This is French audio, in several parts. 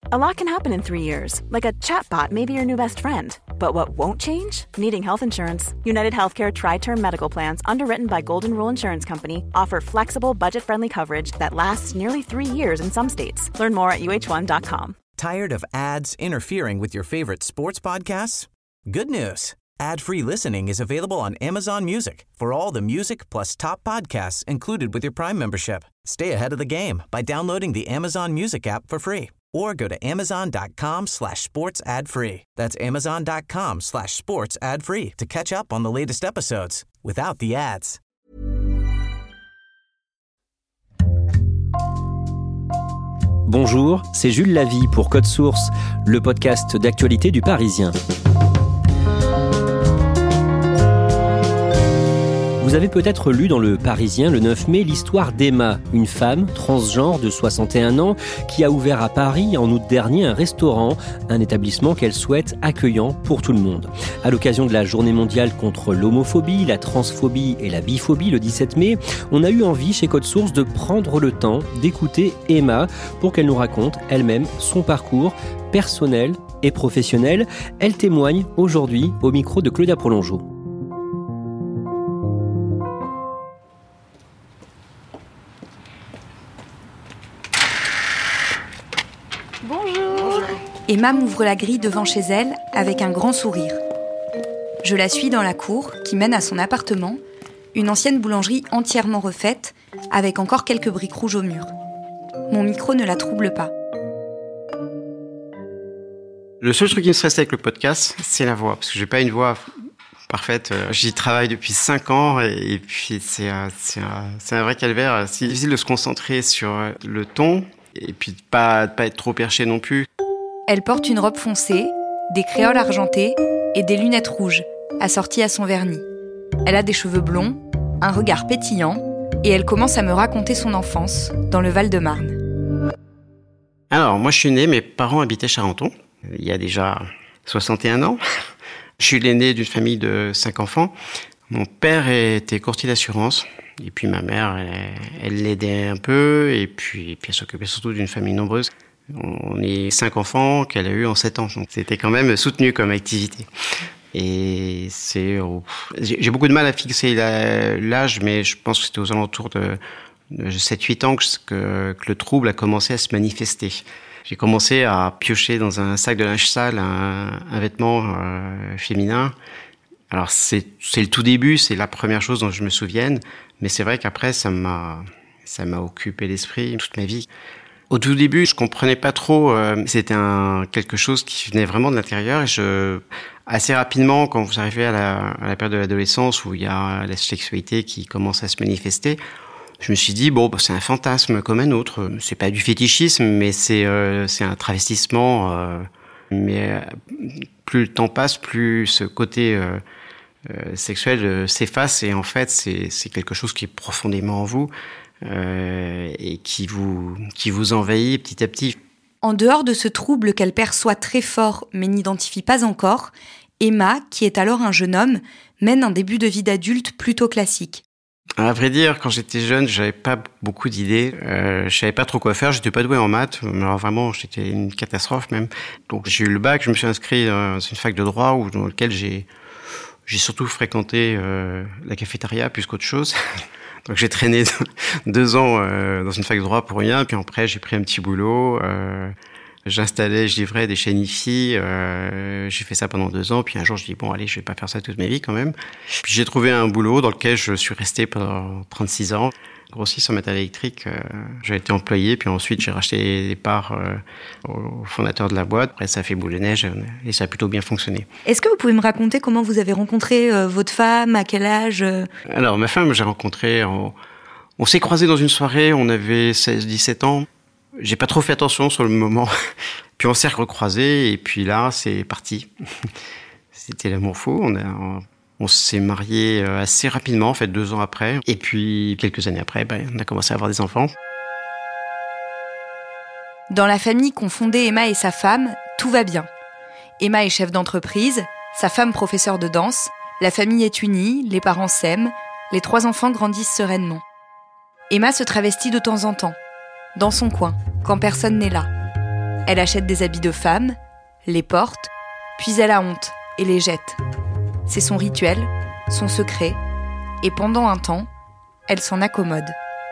A lot can happen in 3 years, like a chatbot may be your new best friend. But what won't change? Needing health insurance. United Healthcare Tri-Term Medical Plans, underwritten by Golden Rule Insurance Company, offer flexible, budget-friendly coverage that lasts nearly 3 years in some states. Learn more at uh1.com. Tired of ads interfering with your favorite sports podcasts? Good news. Ad-free listening is available on Amazon Music for all the music plus top podcasts included with your Prime membership. Stay ahead of the game by downloading the Amazon Music app for free or go to amazon.com/sports ad-free. That's amazon.com/sports ad-free to catch up on the latest episodes without the ads. Bonjour, c'est Jules Lavie pour Code Source, le podcast d'actualité du Parisien. Vous avez peut-être lu dans le Parisien le 9 mai l'histoire d'Emma, une femme transgenre de 61 ans qui a ouvert à Paris en août dernier un restaurant, un établissement qu'elle souhaite accueillant pour tout le monde. À l'occasion de la journée mondiale contre l'homophobie, la transphobie et la biphobie le 17 mai, on a eu envie chez Code Source de prendre le temps d'écouter Emma pour qu'elle nous raconte elle-même son parcours personnel et professionnel. Elle témoigne aujourd'hui au micro de Claudia Prolongeau. Emma m'ouvre la grille devant chez elle avec un grand sourire. Je la suis dans la cour qui mène à son appartement, une ancienne boulangerie entièrement refaite, avec encore quelques briques rouges au mur. Mon micro ne la trouble pas. Le seul truc qui me stresse avec le podcast, c'est la voix, parce que j'ai pas une voix parfaite. J'y travaille depuis 5 ans et puis c'est un vrai calvaire. C'est difficile de se concentrer sur le ton et puis de pas être trop perché non plus. Elle porte une robe foncée, des créoles argentées et des lunettes rouges, assorties à son vernis. Elle a des cheveux blonds, un regard pétillant, et elle commence à me raconter son enfance dans le Val-de-Marne. Alors, moi je suis né, mes parents habitaient Charenton, il y a déjà 61 ans. Je suis l'aîné d'une famille de 5 enfants. Mon père était courtier d'assurance, et puis ma mère, elle l'aidait un peu, et puis elle s'occupait surtout d'une famille nombreuse. On est 5 enfants qu'elle a eu en 7 ans, donc c'était quand même soutenu comme activité. Et j'ai beaucoup de mal à fixer l'âge, mais je pense que c'était aux alentours de 7-8 ans que le trouble a commencé à se manifester. J'ai commencé à piocher dans un sac de linge sale un vêtement féminin. Alors c'est le tout début, c'est la première chose dont je me souvienne, mais c'est vrai qu'après ça m'a occupé l'esprit toute ma vie. Au tout début, je comprenais pas trop. C'était quelque chose qui venait vraiment de l'intérieur. Et assez rapidement, quand vous arrivez à la période de l'adolescence où il y a la sexualité qui commence à se manifester, je me suis dit c'est un fantasme comme un autre. C'est pas du fétichisme, mais c'est un travestissement. Mais plus le temps passe, plus ce côté sexuel s'efface. Et en fait, c'est quelque chose qui est profondément en vous. Et qui vous envahit petit à petit. En dehors de ce trouble qu'elle perçoit très fort mais n'identifie pas encore, Emma, qui est alors un jeune homme, mène un début de vie d'adulte plutôt classique. À vrai dire, quand j'étais jeune, j'avais pas beaucoup d'idées. Je savais pas trop quoi faire. J'étais pas doué en maths. Alors vraiment, j'étais une catastrophe même. Donc j'ai eu le bac. Je me suis inscrit dans une fac de droit dans lequel j'ai surtout fréquenté la cafétéria plus qu'autre chose. Donc j'ai traîné 2 ans dans une fac de droit pour rien, puis après j'ai pris un petit boulot, je livrais des chaînes IFI, j'ai fait ça pendant 2 ans, puis un jour je dis allez, je vais pas faire ça toute ma vie quand même. Puis j'ai trouvé un boulot dans lequel je suis resté pendant 36 ans. Grossiste en métal électrique, j'ai été employé, puis ensuite j'ai racheté des parts au fondateur de la boîte. Après ça a fait boule de neige et ça a plutôt bien fonctionné. Est-ce que vous pouvez me raconter comment vous avez rencontré votre femme, à quel âge ? Alors ma femme, j'ai rencontré, on s'est croisés dans une soirée, on avait 16-17 ans. J'ai pas trop fait attention sur le moment. Puis on s'est recroisés et puis là c'est parti. C'était l'amour fou. On s'est mariés assez rapidement, en fait 2 ans après. Et puis, quelques années après, on a commencé à avoir des enfants. Dans la famille qu'ont fondée Emma et sa femme, tout va bien. Emma est chef d'entreprise, sa femme professeure de danse, la famille est unie, les parents s'aiment, les 3 enfants grandissent sereinement. Emma se travestit de temps en temps, dans son coin, quand personne n'est là. Elle achète des habits de femme, les porte, puis elle a honte et les jette. C'est son rituel, son secret, et pendant un temps, elle s'en accommode.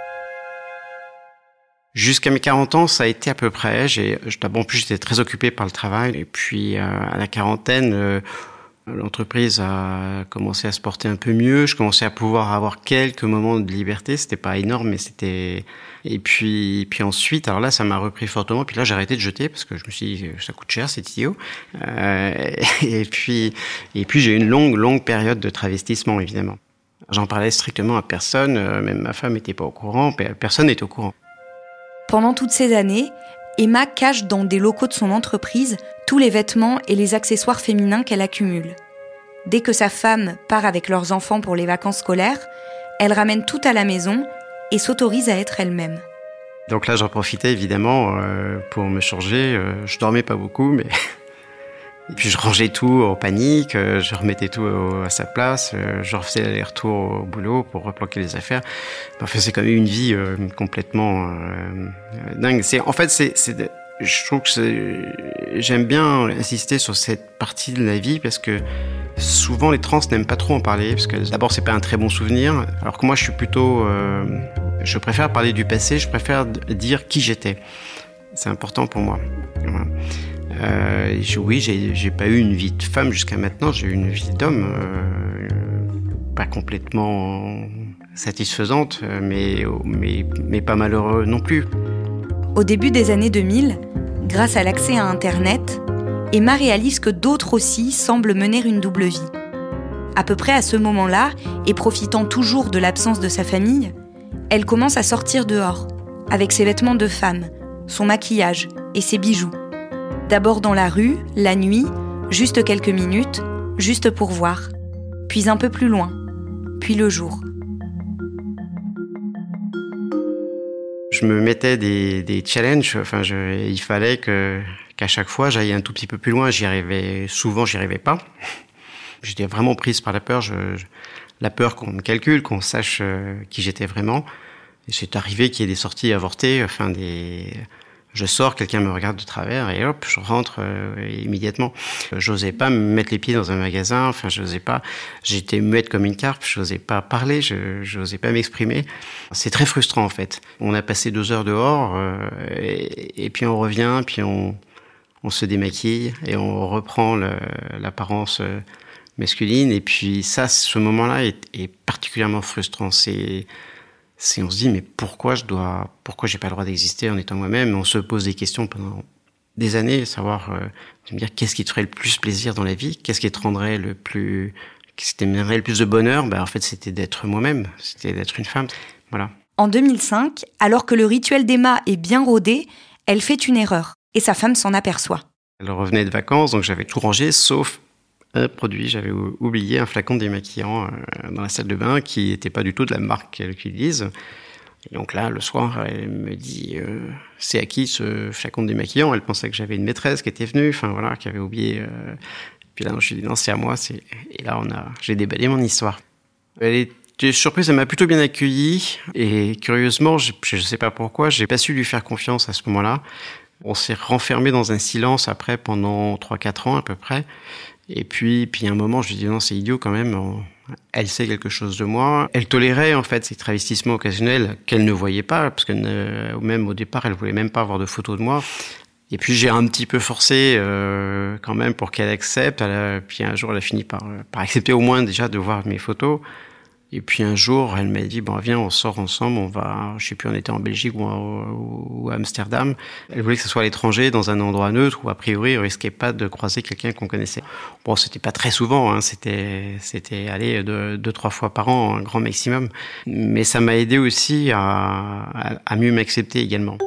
Jusqu'à mes 40 ans, ça a été à peu près. En plus, j'étais très occupé par le travail. Et puis, à la quarantaine, l'entreprise a commencé à se porter un peu mieux. Je commençais à pouvoir avoir quelques moments de liberté. C'était pas énorme, mais c'était... Et puis ensuite, alors là, ça m'a repris fortement. Puis là, j'ai arrêté de jeter parce que je me suis dit, ça coûte cher, c'est idiot. Et puis, j'ai eu une longue période de travestissement, évidemment. J'en parlais strictement à personne. Même ma femme n'était pas au courant. Personne n'était au courant. Pendant toutes ces années, Emma cache dans des locaux de son entreprise tous les vêtements et les accessoires féminins qu'elle accumule. Dès que sa femme part avec leurs enfants pour les vacances scolaires, elle ramène tout à la maison et s'autorise à être elle-même. Donc là, j'en profitais évidemment pour me changer. Je dormais pas beaucoup, mais... Et puis je rangeais tout en panique, je remettais tout à sa place, je refaisais l'aller-retour au boulot pour replanquer les affaires. Enfin, c'est quand même une vie complètement dingue. Je trouve que j'aime bien insister sur cette partie de la vie parce que souvent les trans n'aiment pas trop en parler parce que d'abord c'est pas un très bon souvenir, alors que moi je suis plutôt, je préfère parler du passé, je préfère dire qui j'étais. C'est important pour moi. Voilà. Oui, j'ai pas eu une vie de femme jusqu'à maintenant, j'ai eu une vie d'homme, pas complètement satisfaisante, mais pas malheureux non plus. Au début des années 2000, grâce à l'accès à Internet, Emma réalise que d'autres aussi semblent mener une double vie. À peu près à ce moment-là, et profitant toujours de l'absence de sa famille, elle commence à sortir dehors, avec ses vêtements de femme, son maquillage et ses bijoux. D'abord dans la rue, la nuit, juste quelques minutes, juste pour voir. Puis un peu plus loin, puis le jour. Je me mettais des challenges, il fallait qu'à chaque fois j'aille un tout petit peu plus loin. Souvent j'y arrivais pas. J'étais vraiment prise par la peur, la peur qu'on me calcule, qu'on sache qui j'étais vraiment. Et c'est arrivé qu'il y ait des sorties avortées, je sors, quelqu'un me regarde de travers et hop, je rentre immédiatement. J'osais pas me mettre les pieds dans un magasin, j'osais pas. J'étais muette comme une carpe, j'osais pas parler, j'osais pas m'exprimer. C'est très frustrant en fait. On a passé 2 heures dehors et puis on revient, puis on se démaquille et on reprend l'apparence masculine. Et puis ça, ce moment-là est particulièrement frustrant. On se dit, mais pourquoi j'ai pas le droit d'exister en étant moi-même? On se pose des questions pendant des années, savoir, de me dire, qu'est-ce qui te ferait le plus plaisir dans la vie? Qu'est-ce qui te rendrait qu'est-ce qui t'amènerait le plus de bonheur? En fait, c'était d'être moi-même. C'était d'être une femme. Voilà. En 2005, alors que le rituel d'Emma est bien rodé, elle fait une erreur. Et sa femme s'en aperçoit. Elle revenait de vacances, donc j'avais tout rangé, sauf un produit. J'avais oublié un flacon démaquillant dans la salle de bain qui n'était pas du tout de la marque qu'elle utilise. Et donc là, le soir, elle me dit c'est à qui ce flacon démaquillant? Elle pensait que j'avais une maîtresse qui était venue, qui avait oublié. Puis là, je lui ai dit non, c'est à moi. Et là, j'ai déballé mon histoire. Elle était surprise, elle m'a plutôt bien accueilli. Et curieusement, je ne sais pas pourquoi, j'ai pas su lui faire confiance à ce moment-là. On s'est renfermé dans un silence après pendant 3-4 ans à peu près. Et puis à un moment, je lui ai dit non, c'est idiot quand même. Elle sait quelque chose de moi. Elle tolérait en fait ces travestissements occasionnels qu'elle ne voyait pas, parce que même au départ, elle voulait même pas avoir de photos de moi. Et puis j'ai un petit peu forcé quand même pour qu'elle accepte. Puis un jour, elle a fini par accepter au moins déjà de voir mes photos. Et puis un jour, elle m'a dit viens, on sort ensemble, je sais plus, on était en Belgique ou à Amsterdam. Elle voulait que ce soit à l'étranger, dans un endroit neutre où a priori on risquait pas de croiser quelqu'un qu'on connaissait. Bon, c'était pas très souvent, c'était aller 2-3 fois par an, un grand maximum. Mais ça m'a aidé aussi à mieux m'accepter également.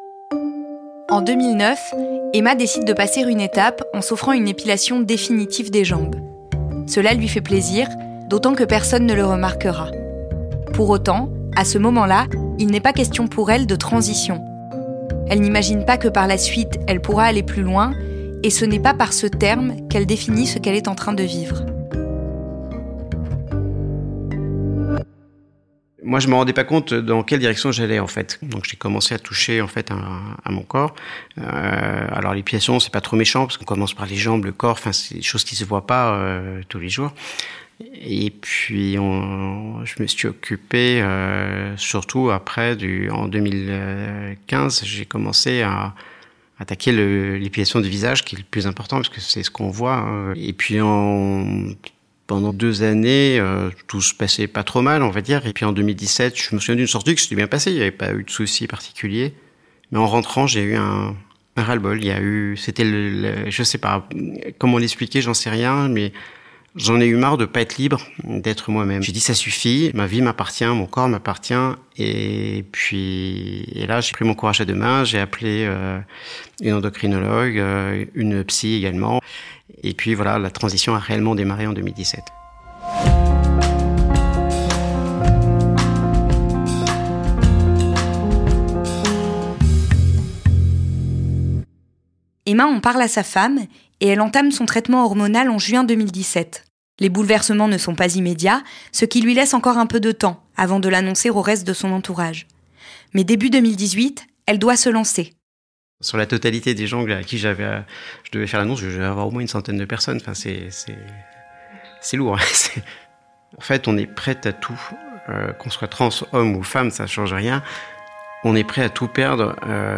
En 2009, Emma décide de passer une étape en s'offrant une épilation définitive des jambes. Cela lui fait plaisir, d'autant que personne ne le remarquera. Pour autant, à ce moment-là, il n'est pas question pour elle de transition. Elle n'imagine pas que par la suite, elle pourra aller plus loin, et ce n'est pas par ce terme qu'elle définit ce qu'elle est en train de vivre. Moi, je me rendais pas compte dans quelle direction j'allais, en fait. Donc, j'ai commencé à toucher, en fait, à mon corps. Alors, l'épilation, c'est pas trop méchant, parce qu'on commence par les jambes, le corps, enfin, c'est des choses qui se voient pas tous les jours. Et puis, je me suis occupé, surtout après, en 2015, j'ai commencé à attaquer l'épilation du visage, qui est le plus important, parce que c'est ce qu'on voit. Et puis, pendant 2 années, tout se passait pas trop mal, on va dire. Et puis en 2017, je me souviens d'une sortie que c'était bien passé. Il n'y avait pas eu de soucis particuliers. Mais en rentrant, j'ai eu un ras-le-bol. C'était je sais pas comment l'expliquer, j'en sais rien, mais j'en ai eu marre de pas être libre, d'être moi-même. J'ai dit ça suffit, ma vie m'appartient, mon corps m'appartient. Et là, j'ai pris mon courage à deux mains. J'ai appelé une endocrinologue, une psy également. Et puis voilà, la transition a réellement démarré en 2017. Emma en parle à sa femme et elle entame son traitement hormonal en juin 2017. Les bouleversements ne sont pas immédiats, ce qui lui laisse encore un peu de temps avant de l'annoncer au reste de son entourage. Mais début 2018, elle doit se lancer. Sur la totalité des gens à qui je devais faire l'annonce, je devais avoir au moins une centaine de personnes. Enfin, c'est lourd. En fait, on est prêt à tout. Qu'on soit trans, homme ou femme, ça change rien. On est prêt à tout perdre.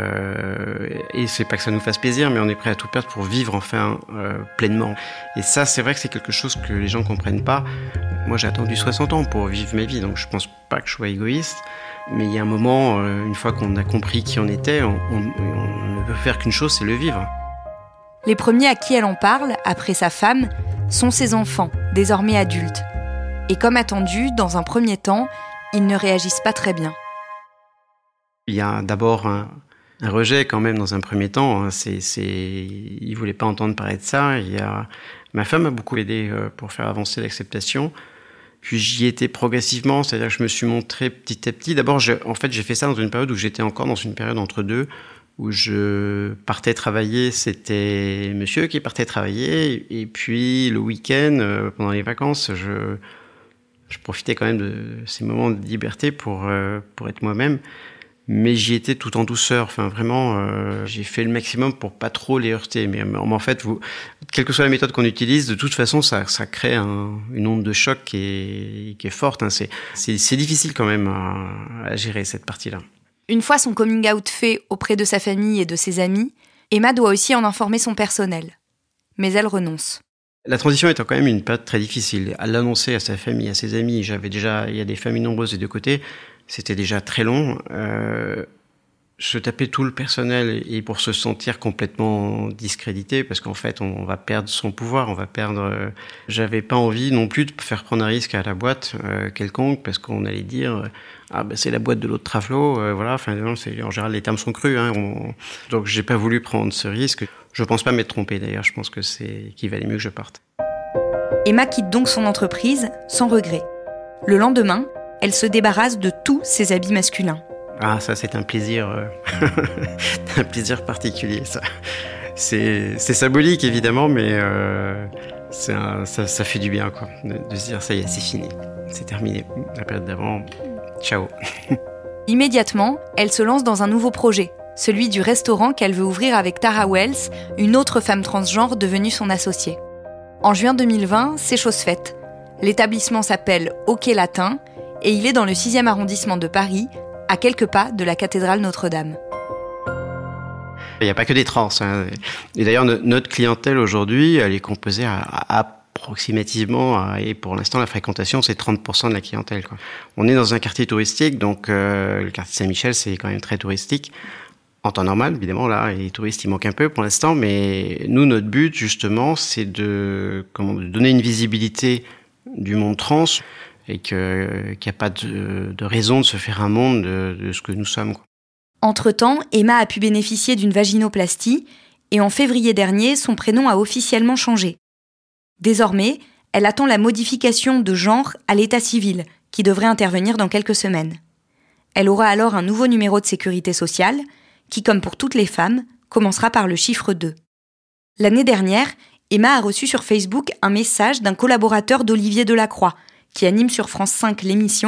Et c'est pas que ça nous fasse plaisir, mais on est prêt à tout perdre pour vivre enfin pleinement. Et ça, c'est vrai que c'est quelque chose que les gens comprennent pas. Moi, j'ai attendu 60 ans pour vivre ma vie, donc je pense pas que je sois égoïste. Mais il y a un moment, une fois qu'on a compris qui on était, on ne peut faire qu'une chose, c'est le vivre. Les premiers à qui elle en parle, après sa femme, sont ses enfants, désormais adultes. Et comme attendu, dans un premier temps, ils ne réagissent pas très bien. Il y a d'abord un rejet quand même dans un premier temps. Ils ne voulaient pas entendre parler de ça. Ma femme m'a beaucoup aidé pour faire avancer l'acceptation. Puis j'y étais progressivement, c'est-à-dire que je me suis montré petit à petit. D'abord, j'ai fait ça dans une période où j'étais encore dans une période entre deux, où je partais travailler, c'était monsieur qui partait travailler, et puis le week-end, pendant les vacances, je profitais quand même de ces moments de liberté pour être moi-même. Mais j'y étais tout en douceur. Enfin, vraiment, j'ai fait le maximum pour pas trop les heurter. Mais en fait, quelle que soit la méthode qu'on utilise, de toute façon, ça crée une onde de choc qui est forte. Hein. C'est difficile quand même à gérer cette partie-là. Une fois son coming out fait auprès de sa famille et de ses amis, Emma doit aussi en informer son personnel. Mais elle renonce. La transition étant quand même une période très difficile. À l'annoncer à sa famille, à ses amis, il y a des familles nombreuses des deux côtés. C'était déjà très long. Se taper tout le personnel et pour se sentir complètement discrédité, parce qu'en fait, on va perdre son pouvoir, on va perdre... J'avais pas envie non plus de faire prendre un risque à la boîte quelconque, parce qu'on allait dire c'est la boîte de l'autre Traflo, voilà. Enfin, non, en général, les termes sont crus. Hein, donc, j'ai pas voulu prendre ce risque. Je pense pas m'être trompé d'ailleurs. Je pense qu'il valait mieux que je parte. Emma quitte donc son entreprise sans regret. Le lendemain, elle se débarrasse de tous ses habits masculins. Ah, ça, c'est un plaisir, un plaisir particulier, ça. C'est symbolique, évidemment, mais ça fait du bien, quoi, de se dire, ça y est, c'est fini, c'est terminé. La période d'avant, ciao. Immédiatement, elle se lance dans un nouveau projet, celui du restaurant qu'elle veut ouvrir avec Tara Wells, une autre femme transgenre devenue son associée. En juin 2020, c'est chose faite. L'établissement s'appelle OK Latin, et il est dans le 6e arrondissement de Paris, à quelques pas de la cathédrale Notre-Dame. Il n'y a pas que des trans. Hein. Et d'ailleurs, notre clientèle aujourd'hui, elle est composée approximativement, et pour l'instant, la fréquentation, c'est 30% de la clientèle, quoi. On est dans un quartier touristique, donc le quartier Saint-Michel, c'est quand même très touristique. En temps normal, évidemment, là, les touristes, il manque un peu pour l'instant, mais nous, notre but, justement, c'est de donner une visibilité du monde trans, et qu'il n'y a pas de raison de se faire un monde de ce que nous sommes. Entre-temps, Emma a pu bénéficier d'une vaginoplastie et en février dernier, son prénom a officiellement changé. Désormais, elle attend la modification de genre à l'état civil, qui devrait intervenir dans quelques semaines. Elle aura alors un nouveau numéro de sécurité sociale, qui, comme pour toutes les femmes, commencera par le chiffre 2. L'année dernière, Emma a reçu sur Facebook un message d'un collaborateur d'Olivier Delacroix, qui anime sur France 5 l'émission «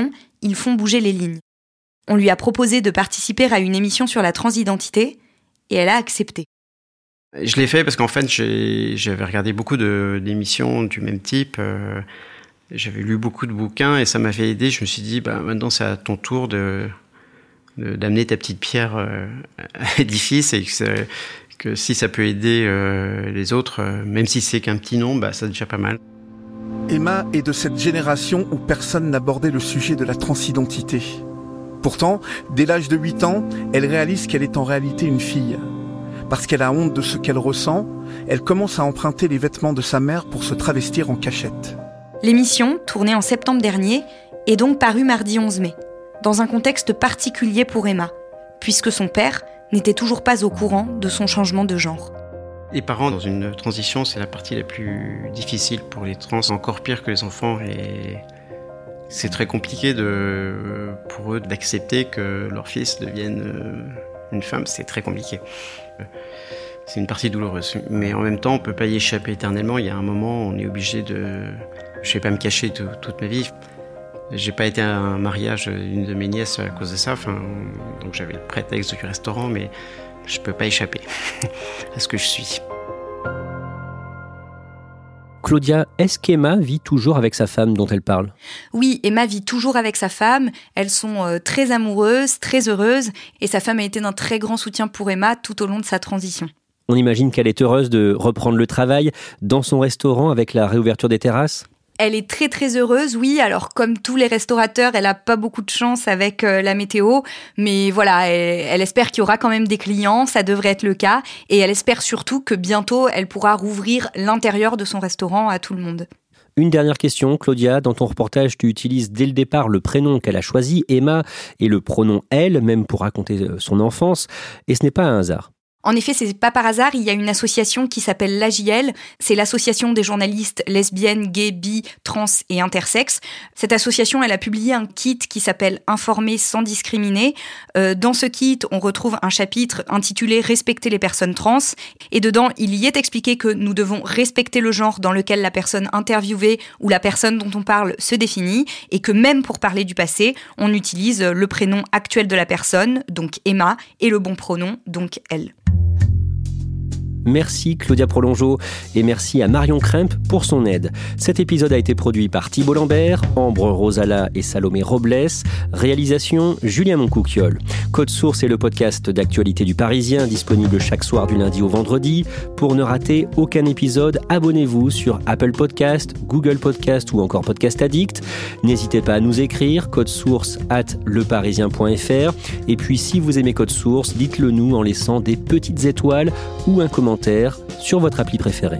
ils font bouger les lignes. On lui a proposé de participer à une émission sur la transidentité et elle a accepté. Je l'ai fait parce qu'en fait, j'avais regardé beaucoup d'émissions du même type. J'avais lu beaucoup de bouquins et ça m'avait aidé. Je me suis dit, maintenant c'est à ton tour d'amener ta petite pierre à l'édifice et que si ça peut aider les autres, même si c'est qu'un petit nom, c'est déjà pas mal. Emma est de cette génération où personne n'abordait le sujet de la transidentité. Pourtant, dès l'âge de 8 ans, elle réalise qu'elle est en réalité une fille. Parce qu'elle a honte de ce qu'elle ressent, elle commence à emprunter les vêtements de sa mère pour se travestir en cachette. L'émission, tournée en septembre dernier, est donc parue mardi 11 mai, dans un contexte particulier pour Emma, puisque son père n'était toujours pas au courant de son changement de genre. Les parents, dans une transition, c'est la partie la plus difficile pour les trans, encore pire que les enfants. Et c'est très compliqué pour eux d'accepter que leur fils devienne une femme, c'est très compliqué. C'est une partie douloureuse. Mais en même temps, on ne peut pas y échapper éternellement. Il y a un moment, on est obligé de... Je ne vais pas me cacher toute ma vie. J'ai pas été à un mariage d'une de mes nièces à cause de ça. Donc j'avais le prétexte du restaurant, mais je ne peux pas échapper à ce que je suis. Claudia, est-ce qu'Emma vit toujours avec sa femme dont elle parle ? Oui, Emma vit toujours avec sa femme. Elles sont très amoureuses, très heureuses. Et sa femme a été d'un très grand soutien pour Emma tout au long de sa transition. On imagine qu'elle est heureuse de reprendre le travail dans son restaurant avec la réouverture des terrasses ? Elle est très très heureuse, oui. Alors comme tous les restaurateurs, elle a pas beaucoup de chance avec la météo, mais voilà, elle espère qu'il y aura quand même des clients, ça devrait être le cas, et elle espère surtout que bientôt elle pourra rouvrir l'intérieur de son restaurant à tout le monde. Une dernière question, Claudia. Dans ton reportage, tu utilises dès le départ le prénom qu'elle a choisi, Emma, et le pronom elle, même pour raconter son enfance, et ce n'est pas un hasard. En effet, c'est pas par hasard, il y a une association qui s'appelle l'AJL, c'est l'association des journalistes lesbiennes, gays, bi, trans et intersexes. Cette association, elle a publié un kit qui s'appelle « Informer sans discriminer ». Dans ce kit, on retrouve un chapitre intitulé « Respecter les personnes trans ». Et dedans, il y est expliqué que nous devons respecter le genre dans lequel la personne interviewée ou la personne dont on parle se définit, et que même pour parler du passé, on utilise le prénom actuel de la personne, donc Emma, et le bon pronom, donc elle. Merci Claudia Prolongeau et merci à Marion Kremp pour son aide. Cet épisode a été produit par Thibault Lambert, Ambre Rosala et Salomé Robles. Réalisation Julien Moncouquiol. Code Source est le podcast d'actualité du Parisien, disponible chaque soir du lundi au vendredi. Pour ne rater aucun épisode, abonnez-vous sur Apple Podcast, Google Podcast ou encore Podcast Addict. N'hésitez pas à nous écrire, codesource@leparisien.fr. Et puis si vous aimez Code Source, dites-le nous en laissant des petites étoiles ou un commentaire sur votre appli préférée.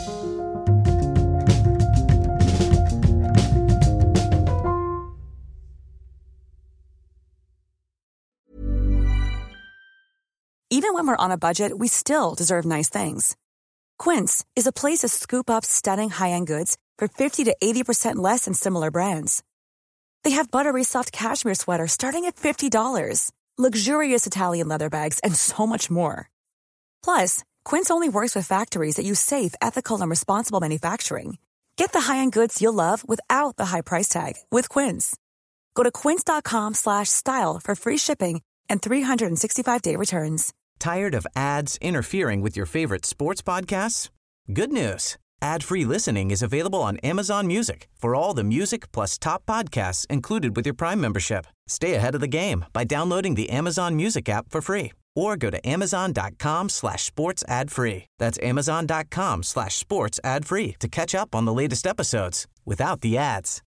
Even when we're on a budget, we still deserve nice things. Quince is a place to scoop up stunning high-end goods for 50 to 80% less than similar brands. They have buttery soft cashmere sweaters starting at $50, luxurious Italian leather bags, and so much more. Plus, Quince only works with factories that use safe, ethical, and responsible manufacturing. Get the high-end goods you'll love without the high price tag with Quince. Go to quince.com/style for free shipping and 365-day returns. Tired of ads interfering with your favorite sports podcasts? Good news. Ad-free listening is available on Amazon Music for all the music plus top podcasts included with your Prime membership. Stay ahead of the game by downloading the Amazon Music app for free. Or go to amazon.com/sports ad free. That's amazon.com/sports ad free to catch up on the latest episodes without the ads.